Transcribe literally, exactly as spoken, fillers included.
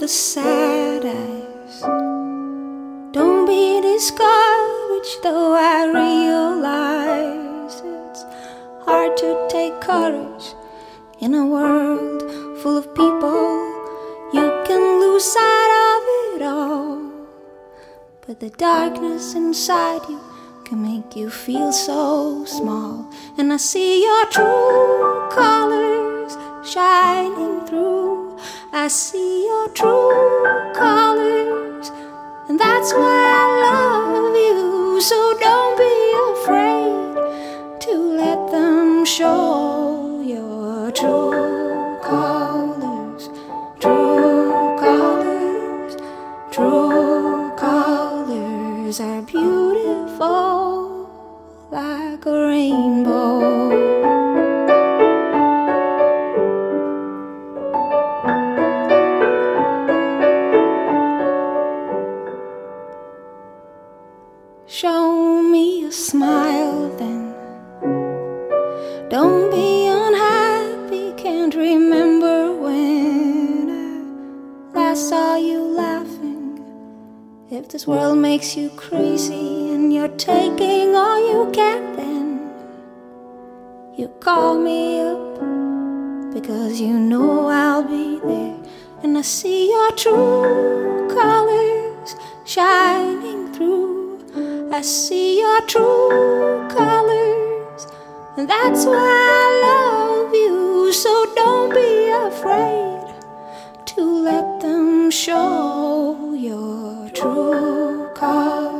sad eyes. Don't be discouraged, though I realize it's hard to take courage in a world full of people. You can lose sight of it all, but the darkness inside you can make you feel so small. And I see your true colors shining through. I see your true colors, and that's why I love you. So don't be afraid to let them show your true colors. True colors, true colors are beautiful like a rainbow. Show me a smile then. Don't be unhappy, can't remember when I last saw you laughing. If this world makes you crazy and you're taking all you get, then you call me up, because you know I'll be there. And I see your true colors shining through. I see your true colors, and that's why I love you. So don't be afraid to let them show your true colors.